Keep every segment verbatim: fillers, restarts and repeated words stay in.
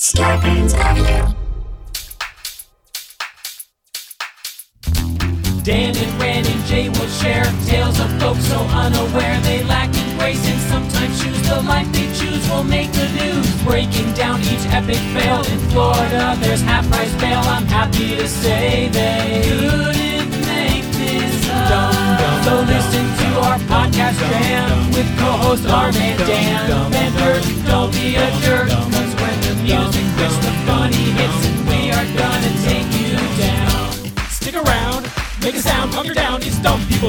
Scarpins Avenue. Dan and Ran and Jay will share tales of folks so unaware they lack in grace and sometimes choose the life they choose will make the news. Breaking down each epic fail in Florida, there's half price bail. I'm happy to say they couldn't make this up. So listen to our podcast jam with co-host Arm and Dan. Bender, don't be a jerk, cause when the music hits, the funny hits, and we are gonna take you down. Stick around. Make a sound, hunker down, it's Dumb People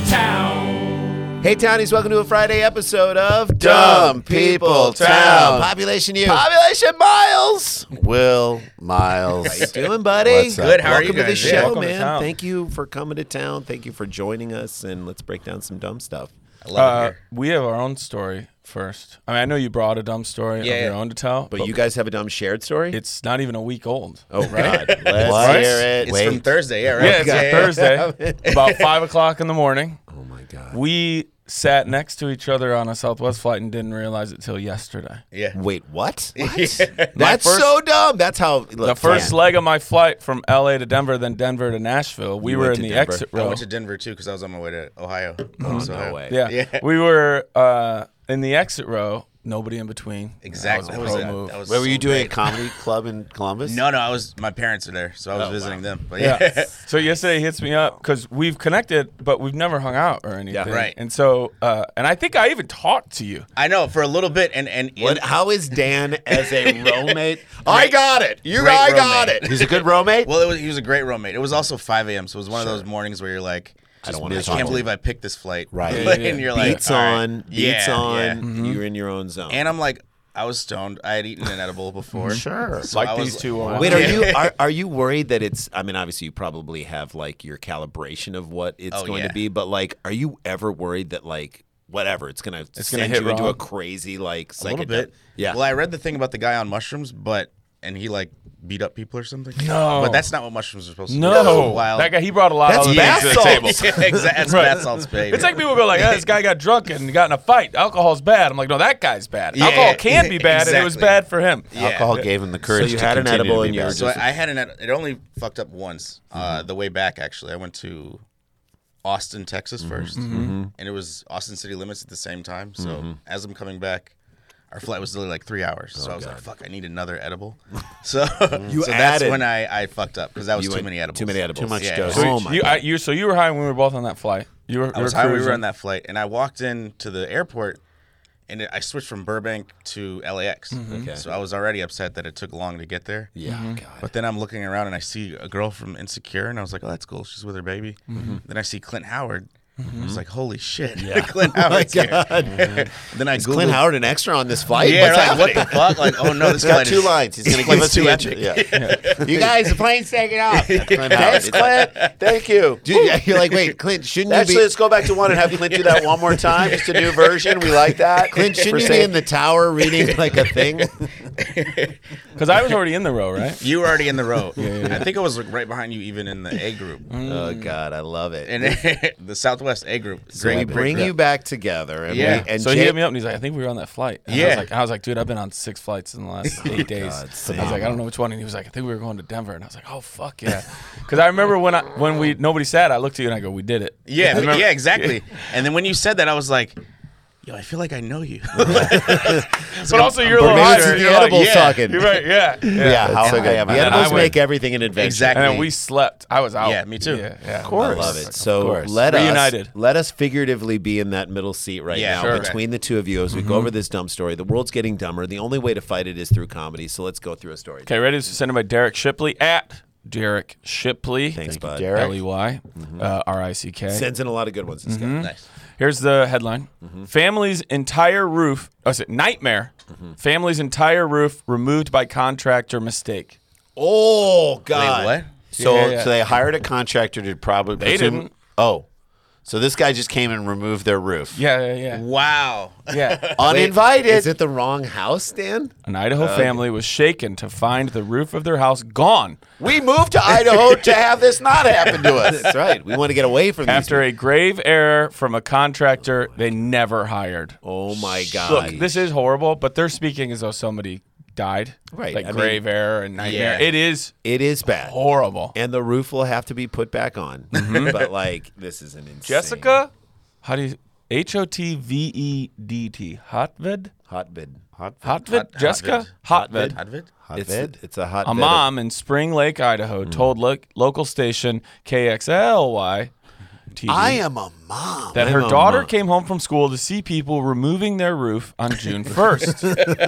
Town. Hey, Townies, welcome to a Friday episode of Dumb People Town. Population you. Population Miles. Will Miles. How you doing, buddy? What's up? Good, how are welcome you to the guys? show, Yeah, welcome to man. town. Thank you for coming to town. Thank you for joining us, and let's break down some dumb stuff. I love it Uh, here. we have our own story first. I mean, I know you brought a dumb story Yeah, of your yeah. own to tell, But you guys have a dumb shared story? it's not even a week old. oh, right? God. Let's What? hear it. It's Wait. from Thursday, yeah, right? Yeah, it's a Thursday, about five o'clock in the morning. Oh, my God. We sat next to each other on a Southwest flight and didn't realize it till yesterday. Yeah. Wait, what? Yeah. That's first- so dumb. That's how. Look, The first man. leg of my flight from L A to Denver, then Denver to Nashville, we You were went in to the Denver. exit I row. went to Denver, too, because I was on my way to Ohio. Oh, So, no way. Yeah. Yeah. We were uh, in the exit row, nobody in between. Exactly. That That was was, a pro a- move. that was Where were so you doing great. a comedy club in Columbus? No, no, I was, my parents are there, so I was Oh, visiting wow. them. But Yeah. yeah. So yesterday he hits me up because we've connected, but we've never hung out or anything. Yeah. Right. And so, uh, and I think I even talked to you. I know, for a little bit, and, and What, in- how is Dan as a roommate? I got it. You Great I got roommate. it. He's a good roommate? well, it was, he was a great roommate. It was also five a.m., so it was one of those mornings where you're like, I don't just- wanna I talk can't to believe you. I picked this flight. Right. Yeah, yeah, yeah. And you're like, Beats all right. on. Beats Yeah, on. yeah. You're in your own zone. And I'm like, I was stoned. I had eaten an edible before. Sure. So Like I was these two are. Wait, are Yeah. you are, are you worried that it's? I mean, obviously, you probably have like your calibration of what it's Oh, going yeah. to be, but like, are you ever worried that like whatever it's gonna It's send gonna hit you into a wrong? crazy like A little psychedelic- bit. Yeah. Well, I read the thing about the guy on mushrooms, but and he like beat up people or something. No. But that's not what mushrooms are supposed to do. No, So wild. that guy he brought a lot That's of other bath things to the table. salts. Yeah, exactly. That's Right. bath salts, baby. It's like people go like, oh, "This guy got drunk and got in a fight. Alcohol's bad." I'm like, "No, that guy's bad. Yeah, Alcohol yeah, can be bad, and it was exactly. bad for him." Yeah. Alcohol gave him the courage you to had an continue edible to be and you were bad. So I, I had an. It only fucked up once. Uh, the way back, actually, I went to Austin, Texas 1st and it was Austin city limits at the same time. So as I'm coming back, our flight was literally like three hours. So I was like, "Fuck, I need another edible." So, You so that's added- when I, I fucked up because that was You too went- many edibles. Too many edibles. Too much Yeah. dose. So Oh my you, God. I, you, so you were high when we were both on that flight. You were. I you was were high. We were cruising. on that flight, and I walked into the airport, and it, I switched from Burbank to L A X. Okay. So I was already upset that it took long to get there. Yeah. God. But then I'm looking around and I see a girl from Insecure, and I was like, "Oh, that's cool. She's with her baby." Then I see Clint Howard. I was like, "Holy shit, Clint Howard's here." Then I Is googled. Clint Howard an extra on this flight? Yeah, What's like, happening? what the fuck? Like, oh no, this He's got flight two is- lines. He's going to this give us flight's the too intro. epic. Yeah. You guys, the plane's taking off. Clint Howard. Thanks, Clint. Thank you. Dude, yeah, you're like, wait, Clint, shouldn't Actually, you be? let's go back to one and have Clint do that one more time. Just a new version. We like that. Clint, shouldn't For you be saying- in the tower reading like a thing? Because I was already in the row, right? You were already in the row. I think I was like, right behind you, even in the A group. Oh God, I love it. And the Southwest A group. So we Great bring group. you back together, and Yeah. we, and so he Jay- hit me up and he's like, "I think we were on that flight." And I Yeah. was like, I was like, "Dude, I've been on six flights in the last eight days." God, I was like, "I don't know which one." And he was like, "I think we were going to Denver." And I was like, "Oh fuck yeah!" Because I remember when I when we nobody sat, I looked at you and I go, "We did it." Yeah, I remember- yeah, exactly. And then when you said that, I was like, "Yo, I feel like I know you." But also, you're a Or little maybe it's higher. the You're like, edibles yeah. talking. You're right. Yeah. Yeah. Yeah, how So I good. have The a- edibles I went- make everything an adventure. Exactly. And then we slept. I was out. Yeah, me too. Yeah. yeah. Of course. I love it. Of So course. let Reunited. us let us figuratively be in that middle seat right Yeah, now sure. between the two of you as we go over this dumb story. The world's getting dumber. The only way to fight it is through comedy. So let's go through a story. Okay, ready? This is sent in by Derek Shipley at Derek Shipley. Thanks, bud. Derek. L E Y uh, R I C K. Sends in a lot of good ones. This guy. Nice. Here's the headline: Family's entire roof. Oh, is it nightmare? Family's entire roof removed by contractor mistake. Oh God! Wait, what? So, Yeah, yeah. so they hired a contractor to probably. They presume- didn't. Oh. So this guy just came and removed their roof. Yeah, yeah, yeah. Wow. yeah. Uninvited. Is it the wrong house, Dan? An Idaho family was shaken to find the roof of their house gone We moved to Idaho to have this not happen to us. That's right. We want to get away from these. after a grave error from a contractor they never hired. Oh my God! Look, this is horrible, but they're speaking as though somebody died. Right, Like I mean- grave error and nightmare. Yeah. It is It is bad. horrible. And the roof will have to be put back on. But like, this is an insane. Jessica, how do you H O T V E D T Hotved? Hotvid. Hot, Hotved? Hot- Hotvid? Hotved. Hadvid? hot It's vid? it's a hot. A mom in Spring Lake, Idaho, told lo- local station K X L Y T V I am a mom. that I'm her a daughter mom. came home from school to see people removing their roof on June first.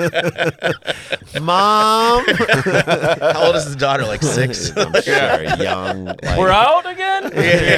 Mom. How old is the daughter? Like six? I'm sure young. Like, We're out again?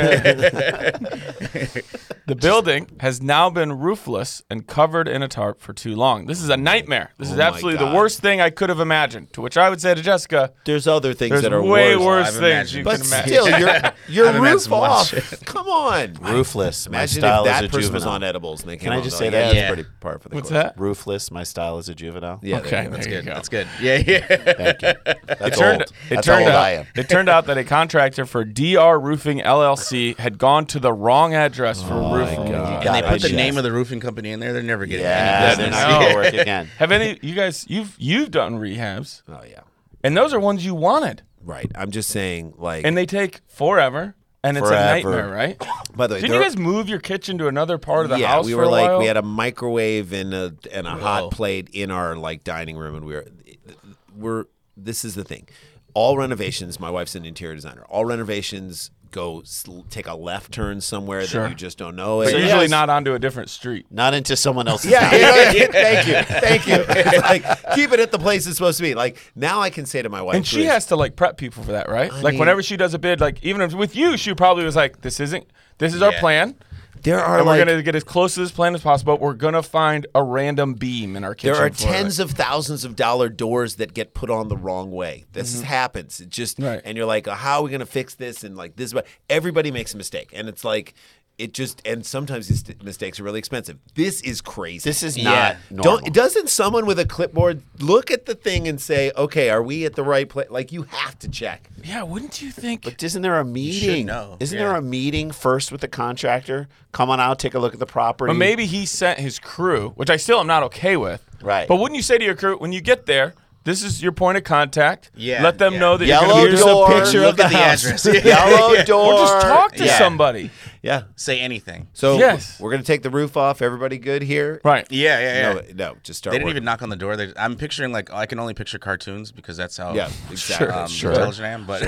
The building has now been roofless and covered in a tarp for too long. This is a nightmare. This Oh is my absolutely the God. worst thing I could have imagined. To which I would say to Jessica, There's other things there's that are way worse. worse I've things imagined. you But can imagine. still, your your I've roof imagined one off. shit. Come on, Roofless. My Imagine style if as that a person was juvenile. on edibles and they came Can I out just and say they're like, that? yeah, Yeah. that's pretty par for the What's course. that? Roofless. My style as a juvenile. Yeah, Okay, there you go. there That's you good. go. That's good. Yeah, yeah. Thank you. That's It turned, old. it That's turned how old out, I am. It turned out that a contractor for D R Roofing L L C had gone to the wrong address for Oh roofing. my God. And they God, put the I name just- of the roofing company in there. They're never getting Yeah, any they're business. not No. going to work again. Have any you guys you've you've done rehabs, Oh yeah, and those are ones you wanted, right. I'm just saying, like, and they take forever, and it's Forever. a nightmare, right? by the way, Didn't there- you guys move your kitchen to another part of the yeah, house we for were a like while? we had a microwave and a and a Whoa. hot plate in our like dining room, and we were we're this is the thing. All renovations. My wife's an interior designer. All renovations go s- take a left turn somewhere Sure. that you just don't know. so it. usually Yes. not onto a different street. Not into someone else's Yeah, house. you know, thank you, thank you. It's like keep it at the place it's supposed to be. Like now, I can say to my wife, And she please- has to like prep people for that, right? like mean- whenever she does a bid, like even if with you, she probably was like, "This isn't. This is our Yeah. plan, There are and like we're gonna get as close to this plan as possible. We're gonna find a random beam in our kitchen. there are for it." tens of thousands of dollar doors that get put on the wrong way. This happens. It just Right. and you're like, how are we going to fix this? And like this, is what everybody makes a mistake, and it's like it just and sometimes these mistakes are really expensive. This is crazy. This is Yeah. not normal. Don't doesn't someone with a clipboard look at the thing and say, okay, are we at the right place? Like you have to check. Yeah, wouldn't you think? But isn't there a meeting? know. Isn't Yeah. there a meeting first with the contractor? Come on out, take a look at the property. But maybe he sent his crew, which I still am not okay with. Right. But wouldn't you say to your crew when you get there, this is your point of contact? Yeah, Let them yeah. know that Yellow you're going to Here's be door. a picture Look of the at the house. address. Yellow door. Or just talk to Yeah. somebody. Yeah. Say anything. So Yes. we're gonna take the roof off. Everybody good here? Right. Yeah, yeah, yeah. No, no. Just start. They didn't working. even knock on the door. They, I'm picturing like I can only picture cartoons because that's how Yeah, exactly. um, Sure. intelligent I am. But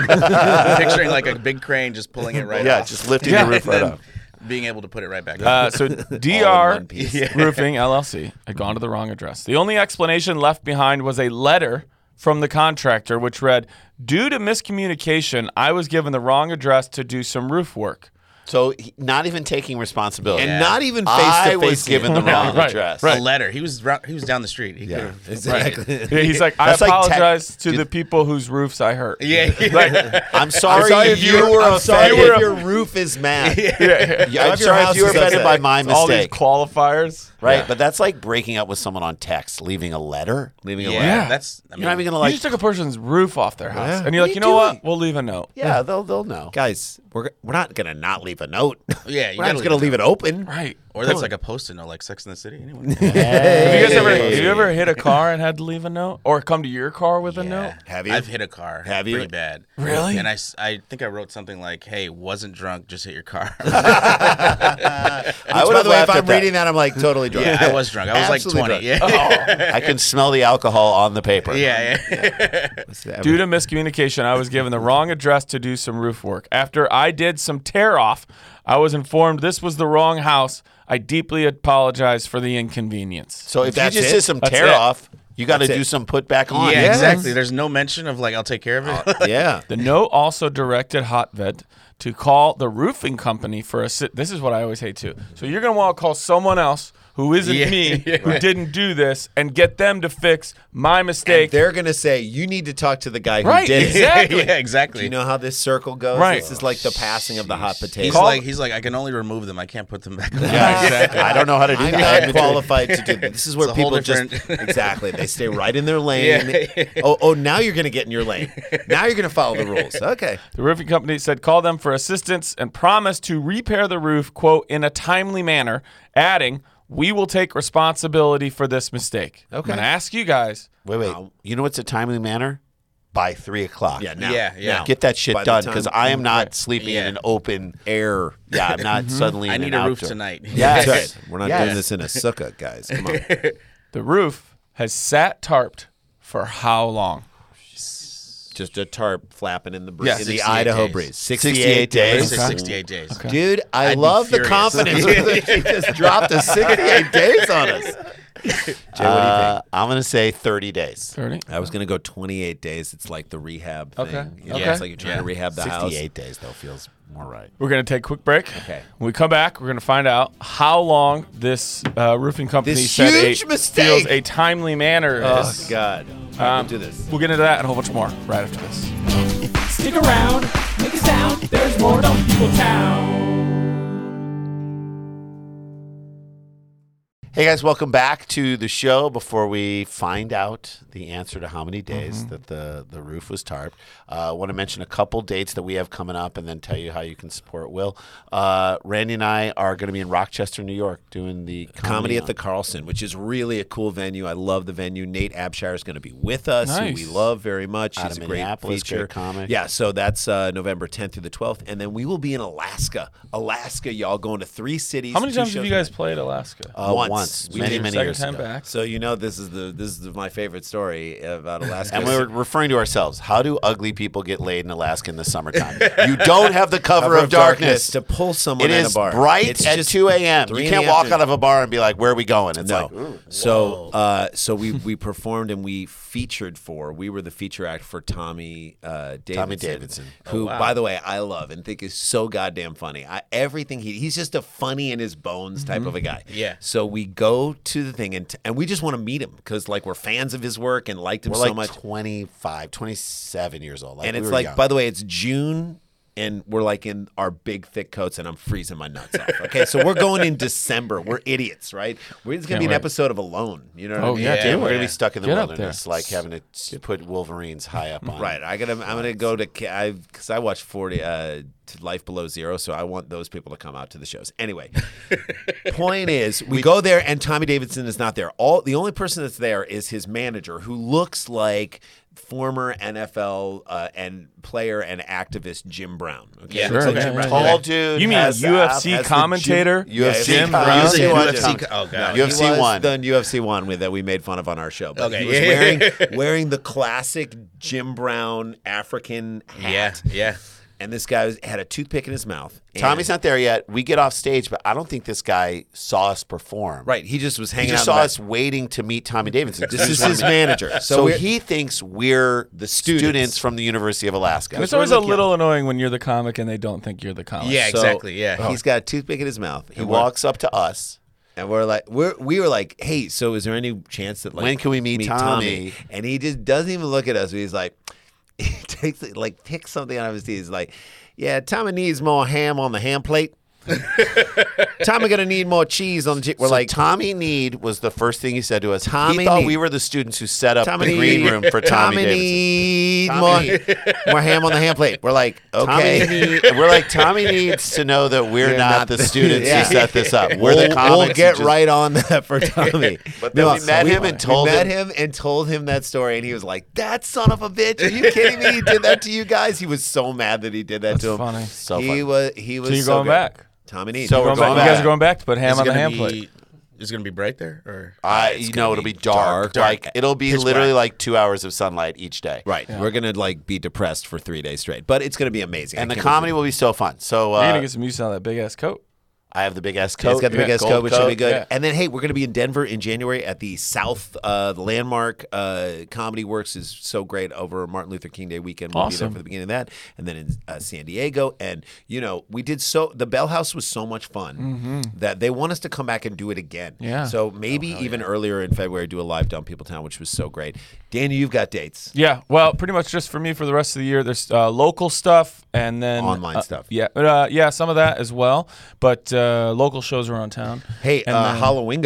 I'm picturing like a big crane just pulling it right Yeah, off. just lifting Yeah. the roof and right then up. being able to put it right back up. Uh, so All in D R one piece. Roofing L L C had gone to the wrong address. The only explanation left behind was a letter from the contractor, which read, "Due to miscommunication, I was given the wrong address to do some roof work." So he- not even taking responsibility. and Yeah. not even face I to was face. given the wrong Right, address. right. A letter. He was rou- he was down the street. He Yeah, could've- exactly. Yeah, he's like, "I That's like tech- apologize to the people whose roofs I hurt." Yeah. Like, I'm sorry, I'm sorry if if you you were I'm sorry offended. if your roof is mad. yeah, Yeah, I'm if your sorry house if you were is offended upset. by my all these mistake. qualifiers. Right, Yeah. but that's like breaking up with someone on text, leaving a letter. Leaving a Yeah, letter. Yeah. that's. I mean, You're not even gonna You like. just took a person's roof off their house, Yeah. and you're What like, are "You you know what? doing? We'll leave a note." yeah, they'll they'll know. Guys, we're we're not gonna not leave a note. Yeah, you we're not gotta just gonna leave leave a it open. Right. or that's like a post-it note, like Sex in the City. Anyone? Have you guys ever have you ever hit a car and had to leave a note, or come to your car with a note? Have you? I've hit a car. Have you? Pretty bad. Really? And I, s- I think I wrote something like, "Hey, wasn't drunk, just hit your car." I Which, would by have the way, if laughed I'm at that. reading that, I'm like totally drunk. yeah, I was drunk. I was Absolutely like twenty. drunk. Yeah. I can smell the alcohol on the paper. yeah, yeah. Due to miscommunication, I was given the wrong address to do some roof work. After I did some tear off, I was informed this was the wrong house. I deeply apologize for the inconvenience. So if you That's just it? did some That's tear it. off, you got to That's do it. some put back on. Yeah, Yes. exactly. There's no mention of like, I'll take care of it. Yeah. The note also directed Hotved to call the roofing company for a sit. This is what I always hate too. So you're gonna want to call someone else who isn't Yeah, me, yeah, who right. didn't do this, and get them to fix my mistake. They're gonna say you need to talk to the guy who Right, did it. exactly. yeah, exactly. Do you know how this circle goes? Right. This is like the passing of the hot potato. he's Call- like, he's like, I can only remove them. I can't put them back. on. Yeah, exactly. I don't know how to do I'm that. not qualified to do this. This is where It's a whole people just different- exactly they stay right in their lane. Yeah. Oh, oh, now you're gonna get in your lane. Now you're gonna follow the rules. Okay. The roofing company said call them for assistance and promised to repair the roof, quote, in a timely manner, adding, we will take responsibility for this mistake. Okay. I'm going to ask you guys. Wait, wait. You know what's a timely manner? By three o'clock. Yeah, now. Yeah, yeah. Now. Get that shit By the done time- because I am not Right. sleeping Yeah. in an open Air. Yeah, I'm not suddenly. I in need an a roof outdoor. tonight. Yes. That's right. We're not Yes. doing this in a sukkah, guys. Come on. The roof has sat tarped for how long? Just a tarp flapping in the breeze. Yeah. in the sixty-eight Idaho days. breeze. sixty-eight days. It's sixty-eight days. Dude, I I'd be love the furious. confidence with which he just dropped a sixty-eight days on us. Jay, what do you Uh, think? I'm going to say thirty days. thirty? I was gonna go twenty-eight days. It's like the rehab thing. Okay. You know, Okay. It's like you're trying Yeah. to rehab the house. sixty-eight days, though, feels more right. We're going to take a quick break. Okay. When we come back, we're going to find out how long this uh, roofing company This said huge a, mistake. feels a timely manner Oh is. God. Um, we'll do this. We'll get into that and a whole bunch more right after this. Stick around, make a sound. There's more Dumb People Town. Hey guys, welcome back to the show. Before we find out the answer to how many days Mm-hmm. that the, the roof was tarped, I uh, want to mention a couple dates that we have coming up and then tell you how you can support Will. Uh, Randy and I are going to be in Rochester, New York, doing the Comedy comedy at the Carlson, which is really a cool venue. I love the venue. Nate Abshire is going to be with us, who Nice. we love very much. Out He's of a great Minneapolis, feature. great comic. Yeah, so that's uh, November tenth through the twelfth, and then we will be in Alaska. Alaska, y'all, going to three cities. How many two times have shows you guys a night. played Alaska? Uh, Once. once, We many, did many Second years time ago. back. So you know this is the this is my favorite story about Alaska. And we were referring to ourselves. How do ugly people get laid in Alaska in the summertime? You don't have the cover, Cover of darkness. to pull someone It at is a bar. bright It's at just two a.m. three You in can't the walk afternoon. out of a bar and be like, where are we going? It's No. like, ooh, So, uh, so we we performed and we featured for. We were the feature act for Tommy uh, Davidson. Tommy Davidson. who, wow. by the way, I love and think is so goddamn funny. I, everything he he's just a funny in his bones type of a guy. Yeah. So we go to the thing and and we just want to meet him because like we're fans of his work and liked him we're so like much. twenty-five, twenty-seven years old. Like And we it's were like, young. by the way, it's June, and we're like in our big thick coats, and I'm freezing my nuts off. Okay, so we're going in December. We're idiots, right? We're, it's gonna Can't be an wait. episode of Alone. You know what Oh, I mean? yeah, Yeah, dude. we're gonna yeah. be stuck in the Get up wilderness, like having to s- put Wolverines high up on. Right. I gotta. I'm gonna go to. Ca- I because I watched forty uh, to Life Below Zero, so I want those people to come out to the shows. Anyway, point is, we go there and Tommy Davidson is not there. All the only person that's there is his manager, who looks like former N F L uh, and player and activist Jim Brown. Okay, Yeah. Looks Sure, like yeah, Jim yeah, Brown. Tall yeah. dude. You mean has U F the- C has the commentator? Jim- U F C Jim com- Brown? U F C U one. F C co- oh, God. No, U F C he was one. the U F C one with that we made fun of on our show. But Okay. he was Yeah. wearing wearing the classic Jim Brown African hat. Yeah, yeah. And this guy was, had a toothpick in his mouth. And- Tommy's not there yet. We get off stage, but I don't think this guy saw us perform. right. He just was He hanging just out. saw in the us waiting to meet Tommy Davidson. back. This is his manager. So, So, we're- he thinks we're the students. from the University of Alaska. It's we're always a looking little annoying when you're the comic and they don't think you're the comic. Yeah, so exactly. Yeah. He's got a toothpick in his mouth. He and we're- walks up to us. And we're like, we're we were like, hey, so is there any chance that like When can we meet Tommy? And he just doesn't even look at us. He's like, he takes it, like picks something out of his teeth. He's like, yeah, Tommy needs more ham on the ham plate. Tommy gonna need more cheese on the. Che-. We're So like, Tommy Need was the first thing he said to us. Tommy he thought Need. we were the students who set up Tommy the green Need. room for Tommy, Tommy Davidson. need Tommy more, more ham on the ham plate. We're like, okay. Tommy need, we're like Tommy needs to know that we're You're not, not the the- students Yeah. who set this up. We're We'll, the comics. we'll who get just- right on that for Tommy. But then we met him and told we met him- him and told him that story, and he was like, "That son of a bitch! Are you kidding me? He did that to you guys." He was so mad that he did that That's to him. funny. So he funny. was. He was. So you're so going good. back. Tommy Need. So You're we're going back. going You guys back. are going back to put ham Is it on the gonna ham be- plate. Is it gonna be bright there or? I, It's you gonna know, it'll be be dark. dark. Like it'll be Pitch literally black. like two hours of sunlight each day. Right. We're gonna like be depressed for three days straight, but it's gonna be amazing. And I the can't comedy believe will be so fun. So You're uh, gonna get some use out of that big ass coat. I have the big ass it. coat. It's got the big Yeah, ass gold coat, which should be coat, good. yeah. And then, hey, we're going to be in Denver in January at the South. Uh, the Landmark uh, Comedy Works is so great over Martin Luther King Day weekend. We'll be there Awesome. for the beginning of that. And then in uh, San Diego. And, you know, we did so, the Bell House was so much fun that they want us to come back and do it again. Yeah. So maybe even earlier in February, do a live Dumb People Town, which was so great. Daniel, you've got dates. Yeah, well, pretty much just for me for the rest of the year. There's uh, local stuff and then Online uh, stuff. Yeah, uh, yeah, some of that as well. But uh, local shows around town. Hey, And uh, then- Halloweengo.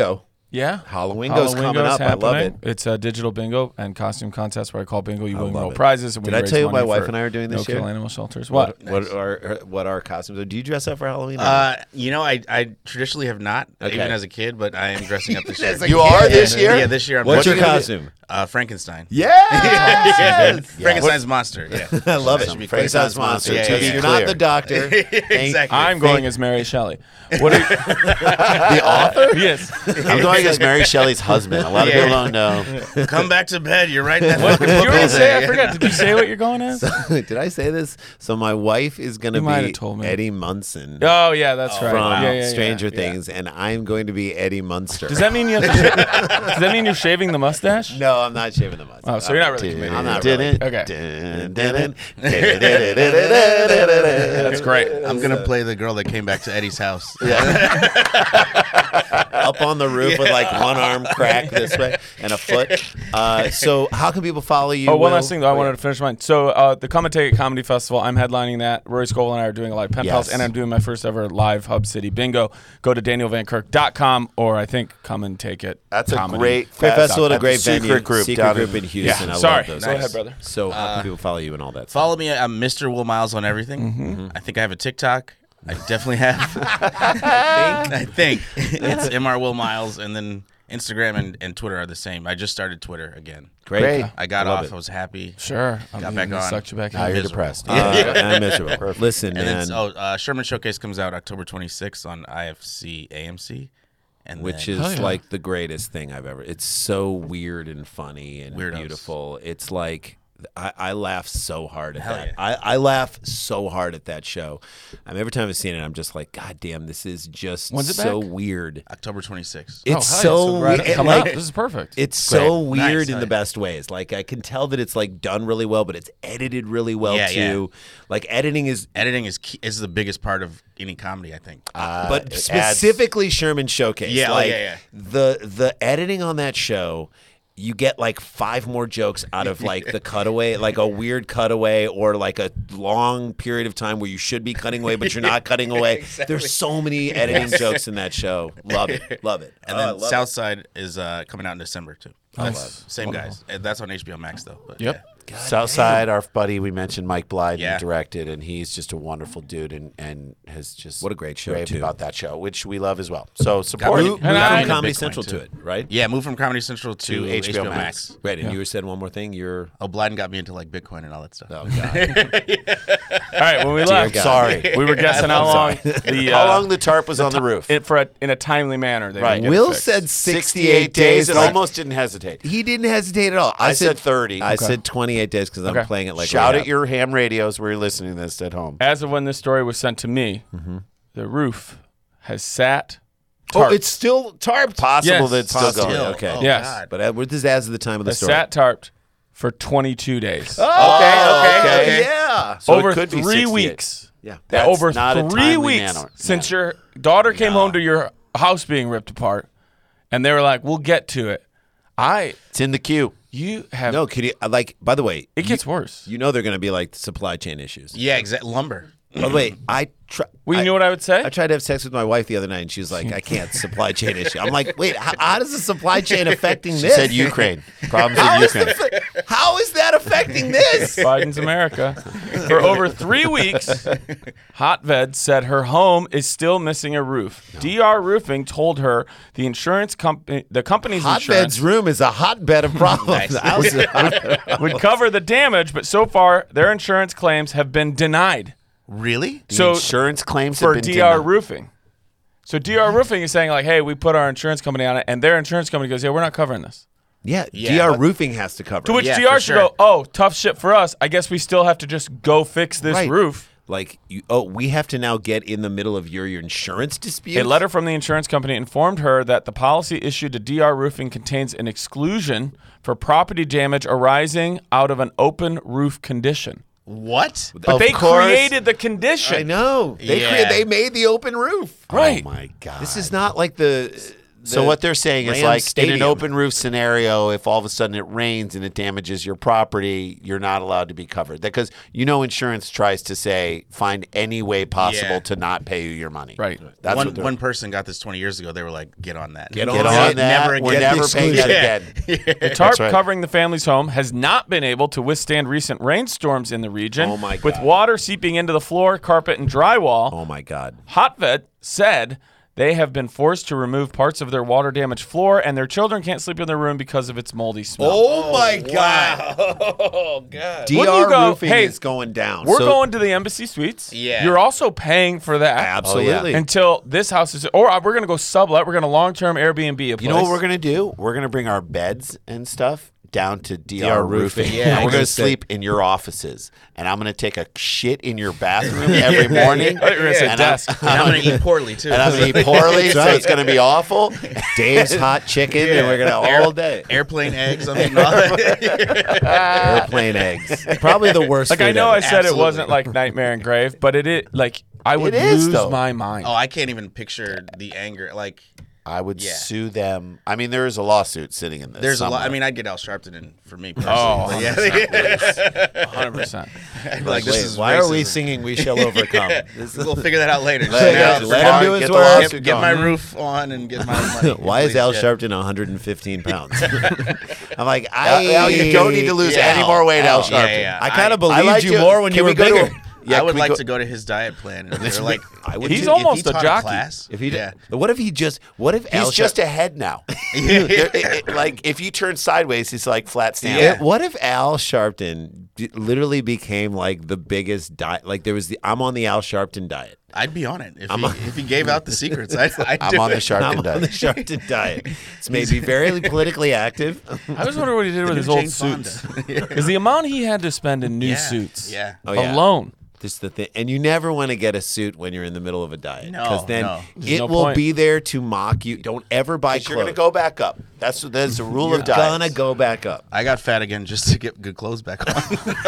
Yeah. Halloweengo's coming up. I love it. It's a digital bingo and costume contest where I call bingo. You win love real it. prizes. And Did we I raise tell you what money my wife for and I are doing this no year? kill animal shelters. What? What are what our costumes are? Do you dress up for Halloween? or Uh, you know, I, I traditionally have not, Okay. even as a kid, but I am dressing up this year. You are this year? Yeah, this year. I'm What's your dressing up- costume? Uh, Frankenstein. Yes! Frankenstein's monster. Yeah. I love Should be it. clear. Frankenstein's monster. Yeah, So yeah, You're yeah. not Clear. the doctor. Exactly. I'm going as Mary Shelley. What are you, The author? yes. I'm going as Mary Shelley's husband. A lot of Yeah. people don't know. Come back to bed. You're right. That What, fucking did you book already all say? I day. forgot. Did you say what you're going as? Did I say this? So my wife is going to You might be have told me. Eddie Munson Oh, yeah, that's right. from Yeah, yeah, yeah, Stranger yeah. Things, and I'm going to be Eddie Munster. Does that mean you have to shave, does that mean you're shaving the mustache? No, I'm not shaving the mustache. Oh, so you're not really committed. I'm not Did really. it? Okay. Dun, dun, dun. That's great. I'm gonna play the girl that came back to Eddie's house. Up on the roof with like one arm cracked this way and a foot. Uh, so how can people follow you? Oh, one Will? last thing though. I wanted to finish mine. So uh, the Come and Take It Comedy Festival, I'm headlining that. Rory Scovel and I are doing a live pen pals, Yes. and I'm doing my first ever live Hub City bingo. Go to daniel van kirk dot com or I think Come and Take It. That's a Comedy. great, Great festival at a at the great secret venue. group secret down group in- in Houston. Yeah. I Sorry. love those. Go ahead, brother. So how can people follow you and all that? Follow me. I'm Mister Will Miles on everything. Mm-hmm. I think I have a TikTok. I definitely have. I think it's M R Will Miles, and then Instagram and, and Twitter are the same. I just started Twitter again. Great. Great. I got I love off. it. I was happy. Sure. I Got mean, back on. Sucked you back Now in. you're Miserable. depressed. Uh, I'm miserable. Listen, And man. then oh, uh, Sherman Showcase comes out October twenty-sixth on I F C A M C, and which then, is Hell yeah. like the greatest thing I've ever. It's so weird and funny and Weirdos. beautiful. It's like I, I laugh so hard at Hell that. yeah. I, I laugh so hard at that show. I mean, every time I've seen it, I'm just like, God damn, this is just When's it so back? weird. October twenty-sixth. It's Oh, hell yeah. so right, weird. coming like, up. This is perfect. It's so Great. weird Nice, in the nice. best ways. Like I can tell that it's like done really well, but it's edited really well Yeah, too. Like editing is Editing is key, is the biggest part of any comedy, I think. but it specifically Sherman Showcase. Yeah, oh, like yeah, yeah. the the editing on that show, you get like five more jokes out of like the cutaway, like a weird cutaway or like a long period of time where you should be cutting away, but you're not cutting away. There's so many editing jokes in that show. Love it, love it. And Oh, I then love it. Southside is uh, coming out in December too. Nice. Same guys. Uh, That's on H B O Max though. But Yep. Southside, our buddy we mentioned, Mike Blyden, Yeah. directed, and he's just a wonderful dude, and, and has just What a great show, raved too. about that show, which we love as well. So support Move, it. move And I- from Comedy Bitcoin, Central too. to it, right? Yeah, move from Comedy Central to, To H B O, H B O Max. Max. Right. And you said one more thing. You're Oh, Blyden got me into like Bitcoin and all that stuff. oh god. All right, when we left, God. Sorry. we were guessing how long the uh, How long the tarp was on the roof? it, for a, in a timely manner. They Right. would get Will fixed. said sixty-eight sixty-eight days, days. and like- almost didn't hesitate. He didn't hesitate at all. I said thirty. I Okay. said twenty-eight days because I'm Okay. playing it like Shout right at your ham radios where you're listening to this at home. As of when this story was sent to me, the roof has sat. Oh, tarped. it's still tarped. Possible Yes. that it's still Possible. going. Okay. Oh, Yes. God. But uh, what is as of the time of the has story? sat tarped for twenty-two days. Oh, okay, okay. yeah. So it over could be three sixty-eight. weeks. Yeah. Yeah, That's over not a three timely weeks manner. since No. your daughter came home to your house being ripped apart, and they were like, "We'll get to it." I, It's in the queue. you have. No, could you, uh, like, by the way, it gets worse. you know they're going to be like supply chain issues. Yeah, exactly. Lumber. By the way, I try. Well, you I, know what I would say? I tried to have sex with my wife the other night, and she was like, "I can't supply chain issue." I'm like, "Wait, how, how does the supply chain affecting She this?" said Ukraine. Problems How in is, Ukraine. the, how is that affecting this? Biden's America. For over three weeks, Hotved said her home is still missing a roof. D R Roofing told her the insurance company, the company's insurance Hotbed's room is a hotbed of problems. The house is a hotbed. would cover the damage, but so far their insurance claims have been denied. Really? The So insurance claims for have been D R denied. Roofing. So D R Roofing is saying like, "Hey, we put our insurance company on it," and their insurance company goes, "Yeah, we're not covering this." Yeah, Yeah, D R but- Roofing has to cover. To it. which Yeah, D R for should sure. go, "Oh, tough shit for us. I guess we still have to just go fix this Right. roof." Like, you, oh, we have to now get in the middle of your, your insurance dispute. A letter from the insurance company informed her that the policy issued to D R Roofing contains an exclusion for property damage arising out of an open roof condition. What? But Of they course. created the condition. I know. They Yeah. create, They made the open roof. Right. Oh my god. This is not like the So what they're saying is Rams like Stadium. in an open roof scenario, if all of a sudden it rains and it damages your property, you're not allowed to be covered. Because you know insurance tries to say find any way possible Yeah. to not pay you your money. Right. That's one what they're- one person got this twenty years ago. They were like, "Get on that. Get Get on on it. that. Never We're again. never paying that Exclusion. again. The tarp right. covering the family's home has not been able to withstand recent rainstorms in the region. Oh, my With God. water seeping into the floor, carpet, and drywall. Oh my God. Hotvet said they have been forced to remove parts of their water-damaged floor, and their children can't sleep in their room because of its moldy smell. Oh my God. Oh God. D Wouldn't R you go, roofing hey, is going down. We're So- going to the Embassy Suites. Yeah. You're also paying for that. Absolutely. Until this house is, or we're going to go sublet. We're going to long-term Airbnb a place. You know what we're gonna do? We're gonna bring our beds and stuff down to D R, D R roofing. roofing. Yeah, and I we're was gonna gonna say- sleep in your offices, and I'm gonna take a shit in your bathroom every morning. I thought you were gonna say And desk. And I'm gonna eat poorly too. And I'm gonna eat poorly, so right. it's gonna be awful. Dave's hot chicken, and we're gonna all day. Airplane eggs. I'm eating all that. Airplane eggs. Probably the worst. Like I food know ever. I said Absolutely. it wasn't like Nightmare Engraved, but it is like I would It is, lose though. my mind. Oh, I can't even picture the anger. Like, I would Yeah. sue them. I mean, there is a lawsuit sitting in this. there's a lot. I somewhere. mean, I'd get Al Sharpton in for me personally. Oh, but yeah. one hundred percent. like this Wait, is why are we racism. singing "We Shall Overcome"? This is- we'll figure that out later. Just Let- now, let- for let now, him do his get, work. Get, Get get my going. roof on and get my money. Why is please. Al Yeah. Sharpton one hundred fifteen pounds? I'm like, I. Al, you don't need to lose Yeah. any more weight, Al Yeah, Sharpton. yeah, yeah. I kind I- of believed I like you to- more when can you we were go to- bigger. Yeah, I can would we like go- to go to his diet plan. And they're like, I would He's too. almost if he a taught jockey. class, If he, yeah. what if he just? What if He's Al just Shar- a head now. There- it- it- like if you turn sideways, he's like flat stand. Yeah. What if Al Sharpton d- literally became like the biggest diet? Like there was the I'm on the Al Sharpton diet. I'd be on it if he, if he gave out the secrets. I'd, I'd I'm do on the it. Sharpton I'm on the diet. Sharpton diet. It's made me very politically active. I was wondering what he did with new his old Jane Fonda. suits. Because the amount he had to spend in new Yeah, suits yeah. Oh, yeah. alone. This is the thing, and you never want to get a suit when you're in the middle of a diet No, because then no. There's it no will point. be there to mock you. Don't ever buy You're clothes. gonna go back up. That's that's the rule You're of diet. gonna go back up. I got fat again just to get good clothes back on.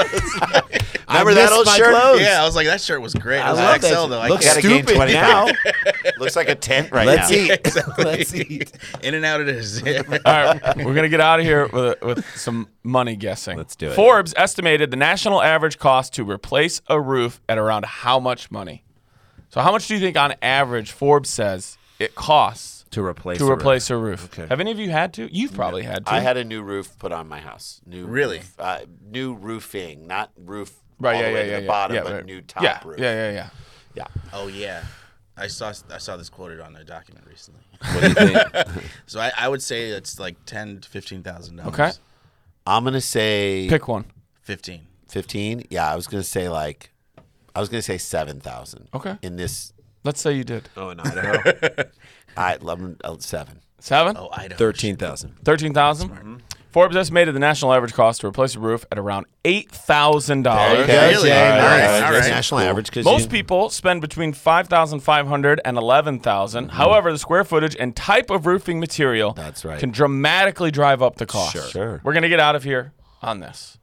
Remember I that miss old my shirt? clothes. yeah, I was like, that shirt was great. It I was love X L that. though. I Looks Gotta can't- gain stupid twenty now. pounds. Looks like a tent right Let's now. eat. Let's eat. In and out it is. All right, we're gonna get out of here with, with some money guessing. Let's do it. Forbes estimated the national average cost to replace a roof at around how much money? So, how much do you think, on average, Forbes says it costs To replace to the replace a roof? Okay. Have any of you had to? You've probably had to. I had a new roof put on my house. New Really? roof, uh, new roofing, not roof right, all yeah, the way yeah, to yeah, the yeah, bottom, yeah, but right. new top yeah, roof. Yeah, yeah, yeah. Yeah. Oh yeah, I saw I saw this quoted on a document recently. What do you think? So I, I would say it's like ten to fifteen thousand dollars. Okay. I'm gonna say Pick one. Fifteen. fifteen. Yeah, I was gonna say like, I was gonna say seven thousand. Okay. In this, Let's say you did. Oh, in Idaho, I eleven, uh, seven. Seven? Oh, Idaho. thirteen thousand. thirteen thousand? Forbes estimated the national average cost to replace a roof at around eight thousand dollars. Okay. Really? All right, Nice. all right. All That's right. national average. Because Most people spend between five thousand five hundred dollars and eleven thousand dollars. However, the square footage and type of roofing material That's right. can dramatically drive up the cost. Sure. Sure. We're going to get out of here on this.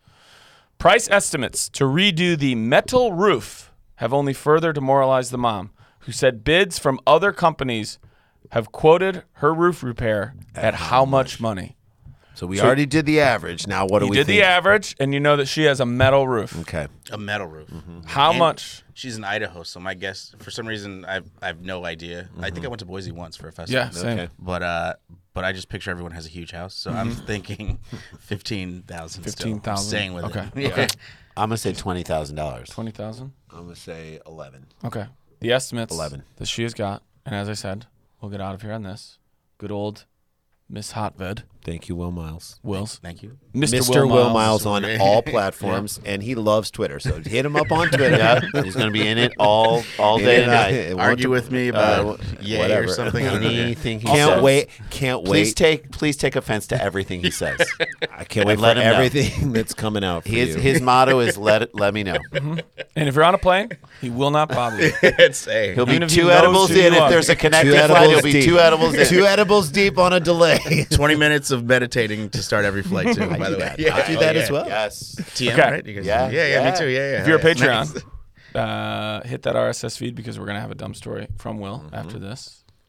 Price estimates to redo the metal roof have only further demoralized the mom, who said bids from other companies have quoted her roof repair at, how much money. So we So- already did the average. Now what do You we did think? the average, and you know that she has a metal roof. Okay. A metal roof. How And much? She's in Idaho, so my guess, for some reason, I've I have no idea. I think I went to Boise once for a festival. Yeah, same. Okay. But uh, but I just picture everyone has a huge house, so I'm thinking fifteen thousand. fifteen thousand. Staying with Okay. it. Yeah. Okay. I'm gonna say twenty thousand dollars. twenty thousand? I'm gonna say eleven. Okay. The estimates eleven. that she has got, and as I said, we'll get out of here on this. Good old Miss Hotved, Thank you, Will Miles. Wills. Thank you. Mister Mister Will Miles, Miles. on Yeah. all platforms, and he loves Twitter. So hit him up on Twitter. Yeah, he's gonna be in it all all day and night. It won't Argue de- with me about uh, yay whatever. or something. I don't know. Anything he Can't says. wait. Can't Please wait. take please take offense to everything he says. I can't wait and let for him know. everything that's coming out. For His you. his motto is let it, let me know. And if you're on a plane, he will not bother you. It's a. He'll be Even if he two knows edibles who in. you If are. there's a two connecting flight, edibles he'll be deep. two edibles in. Two edibles deep on a delay. twenty minutes of meditating to start every flight too. By the way, that. I do that as well. Yes. T M, Okay. right? You guys- Yeah, yeah, yeah, yeah. me too. Yeah, yeah. If you're a yeah. Patreon, Nice. uh, hit that R S S feed because we're going to have a dumb story from Will Mm-hmm. after this.